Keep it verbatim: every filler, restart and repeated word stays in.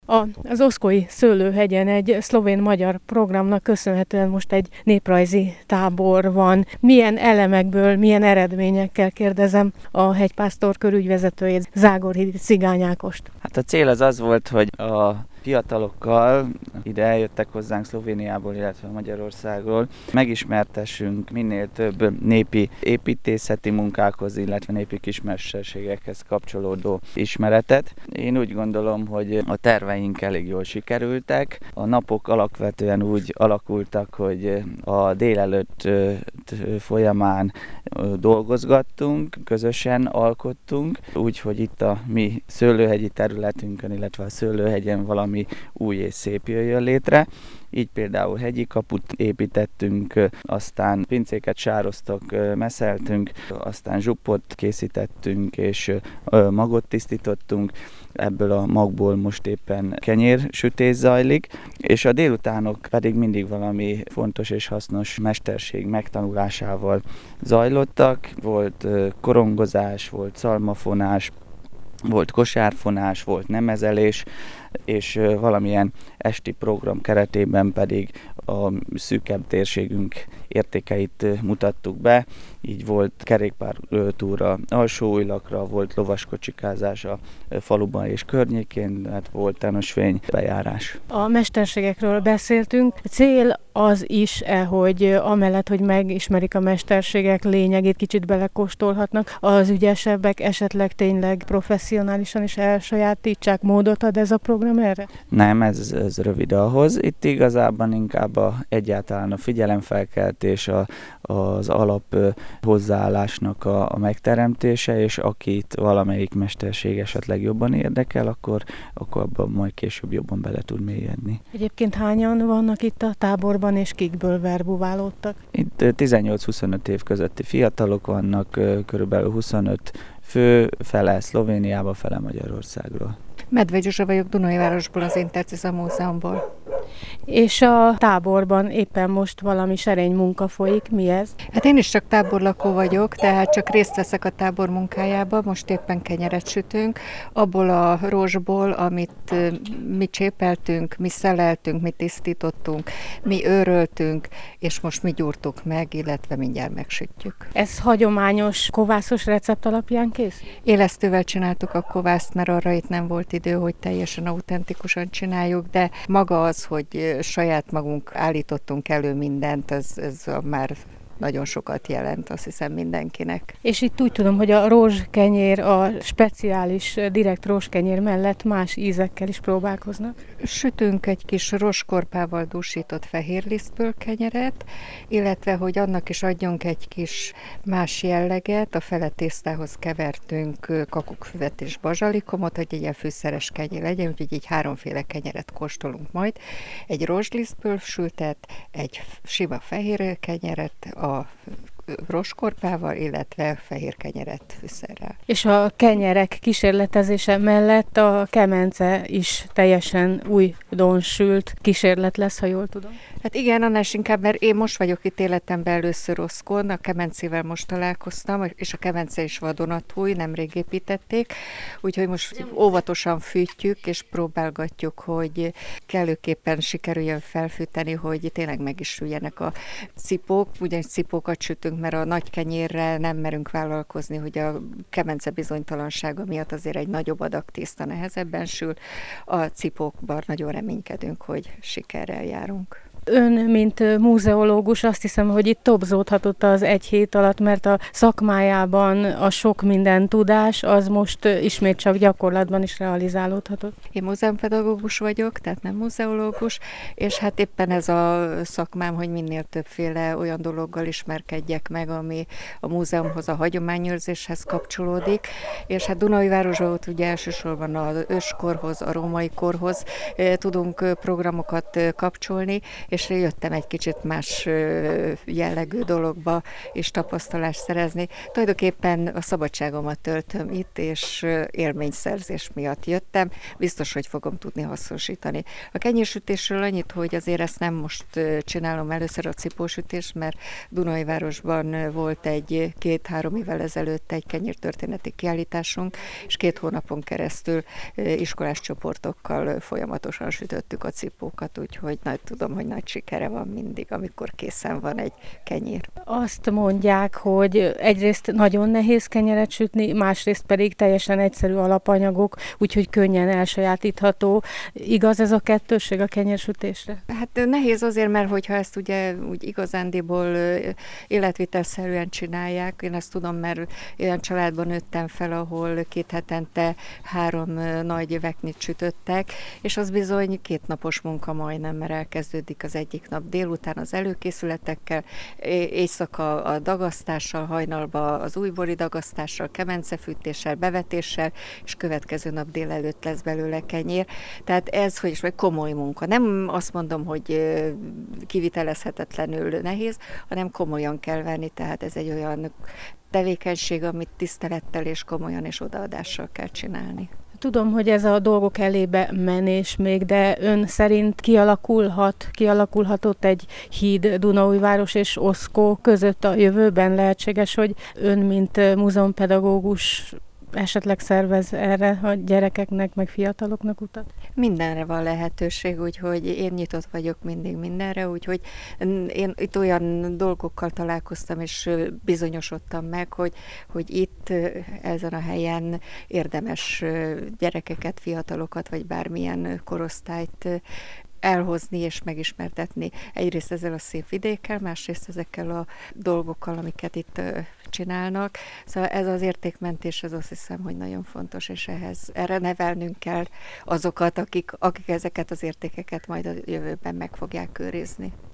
A, az Oszkói Szőlőhegyen egy szlovén-magyar programnak köszönhetően most egy néprajzi tábor van. Milyen elemekből, milyen eredményekkel, kérdezem a hegypásztor körügyvezetőjét, Zágorhidi Cigány Ágost. Hát a cél az az volt, hogy a fiatalokkal ide eljöttek hozzánk Szlovéniából, illetve Magyarországról, megismertessünk minél több népi építészeti munkákhoz, illetve népi kismesterségekhez kapcsolódó ismeretet. Én úgy gondolom, hogy a terveink elég jól sikerültek. A napok alapvetően úgy alakultak, hogy a délelőtt folyamán dolgozgattunk, közösen alkottunk, úgyhogy itt a mi szőlőhegyi területünkön, illetve a Szőlőhegyen valami új és szép jöjjön létre. Így például hegyi kaput építettünk, aztán pincéket sároztak, messzeltünk, aztán zsuppot készítettünk és magot tisztítottunk. Ebből a magból most éppen kenyérsütés zajlik, és a délutánok pedig mindig valami fontos és hasznos mesterség megtanulásával zajlottak. Volt korongozás, volt szalmafonás, volt kosárfonás, volt nemezelés, és valamilyen esti program keretében pedig a szűkebb térségünk értékeit mutattuk be. Így volt kerékpártúra Alsóújlakra, volt lovaskocsikázás a faluban és környékén, hát volt Tánosfény bejárás. A mesterségekről beszéltünk. Cél az is-e, hogy amellett, hogy megismerik a mesterségek lényegét, kicsit belekóstolhatnak, az ügyesebbek esetleg tényleg professzionálisan is elsajátítsák, módot ad ez a program erre? Nem, ez, ez rövid ahhoz. Itt igazában inkább a, egyáltalán a figyelemfelkeltés, a, az alap hozzáállásnak a, a megteremtése, és akit valamelyik mesterség esetleg jobban érdekel, akkor, akkor abban majd később jobban bele tud mélyedni. Egyébként hányan vannak itt a táborban, és kikből verbuválódtak? Itt tizennyolc-huszonöt év közötti fiatalok vannak, körülbelül huszonöt fő, fele Szlovéniába, fele Magyarországról. Medvei Zsuzsa vagyok, Dunajvárosból, az Interciza Múzeumból. És a táborban éppen most valami serény munka folyik, mi ez? Hát én is csak táborlakó vagyok, tehát csak részt veszek a tábor munkájába, most éppen kenyeret sütünk. Abból a rozsból, amit mi csépeltünk, mi szeleltünk, mi tisztítottunk, mi őröltünk, és most mi gyúrtuk meg, illetve mindjárt megsütjük. Ez hagyományos kovászos recept alapján kész? Élesztővel csináltuk a kovászt, mert arra itt nem volt idő, hogy teljesen autentikusan csináljuk, de maga az, hogy saját magunk állítottunk elő mindent, ez, ez már nagyon sokat jelent, azt hiszem mindenkinek. És itt úgy tudom, hogy a rózskenyér, a speciális direkt rózskenyér mellett más ízekkel is próbálkoznak. Sütünk egy kis rozskorpával dúsított fehérlisztből kenyeret, illetve hogy annak is adjunk egy kis más jelleget, a fele tésztához kevertünk kakukkfüvet és bazsalikomot, hogy egy ilyen fűszeres kenyér legyen, úgyhogy így háromféle kenyeret kóstolunk majd. Egy rozslisztből sültet, egy sima fehér kenyeret, a a rozskorpával, illetve fehér kenyeret fűszerrel. És a kenyerek kísérletezése mellett a kemence is teljesen újdonsült kísérlet lesz, ha jól tudom. Hát igen, annál is inkább, mert én most vagyok itt életemben először Oszkón, a kemencével most találkoztam, és a kemence is vadonatúj, nemrég építették, úgyhogy most óvatosan fűtjük, és próbálgatjuk, hogy kellőképpen sikerüljön felfűteni, hogy tényleg meg is süljenek a cipók, ugyanis cipókat sütünk, mert a nagy kenyérrel nem merünk vállalkozni, hogy a kemence bizonytalansága miatt azért egy nagyobb adag tészta nehezebben sül. A cipókban nagyon reménykedünk, hogy sikerrel járunk. Ön, mint múzeológus, azt hiszem, hogy itt tobzódhatott az egy hét alatt, mert a szakmájában a sok minden tudás, az most ismét csak gyakorlatban is realizálódhatott. Én múzeumpedagógus vagyok, tehát nem múzeológus, és hát éppen ez a szakmám, hogy minél többféle olyan dologgal ismerkedjek meg, ami a múzeumhoz, a hagyományőrzéshez kapcsolódik, és hát Dunajvárosban ott ugye elsősorban az őskorhoz, a római korhoz tudunk programokat kapcsolni, és jöttem egy kicsit más jellegű dologba és tapasztalást szerezni. Tulajdonképpen a szabadságomat töltöm itt, és élményszerzés miatt jöttem. Biztos, hogy fogom tudni hasznosítani. A kenyérsütésről annyit, hogy azért ezt nem most csinálom először a cipósütést, mert Dunajvárosban volt egy két-három évvel ezelőtt egy kenyértörténeti kiállításunk, és két hónapon keresztül iskolás csoportokkal folyamatosan sütöttük a cipókat, úgyhogy nagy, tudom, hogy nagy sikere van mindig, amikor készen van egy kenyér. Azt mondják, hogy egyrészt nagyon nehéz kenyeret sütni, másrészt pedig teljesen egyszerű alapanyagok, úgyhogy könnyen elsajátítható. Igaz ez a kettősség a kenyérsütésre? Hát nehéz azért, mert hogyha ezt ugye úgy igazándiból életvitelszerűen csinálják, én ezt tudom, mert olyan családban nőttem fel, ahol két hetente három nagy veknit sütöttek, és az bizony kétnapos munka majdnem, mert elkezdődik az egyik nap délután az előkészületekkel, éjszaka a dagasztással, hajnalba az újbori dagasztással, kemencefűtéssel, bevetéssel, és következő nap délelőtt lesz belőle kenyér. Tehát ez, hogy is komoly munka. Nem azt mondom, hogy kivitelezhetetlenül nehéz, hanem komolyan kell venni, tehát ez egy olyan tevékenység, amit tisztelettel és komolyan és odaadással kell csinálni. Tudom, hogy ez a dolgok elébe menés még, de ön szerint kialakulhat, kialakulhatott egy híd Dunaújváros és Oszkó között a jövőben? Lehetséges, hogy ön, mint múzeumpedagógus esetleg szervez erre a gyerekeknek, meg fiataloknak utat? Mindenre van lehetőség, úgyhogy én nyitott vagyok mindig mindenre, úgyhogy én itt olyan dolgokkal találkoztam, és bizonyosodtam meg, hogy, hogy itt ezen a helyen érdemes gyerekeket, fiatalokat, vagy bármilyen korosztályt elhozni és megismertetni egyrészt ezzel a szép vidékkel, másrészt ezekkel a dolgokkal, amiket itt csinálnak. Szóval ez az értékmentés, az azt hiszem, hogy nagyon fontos, és ehhez, erre nevelnünk kell azokat, akik, akik ezeket az értékeket majd a jövőben meg fogják őrizni.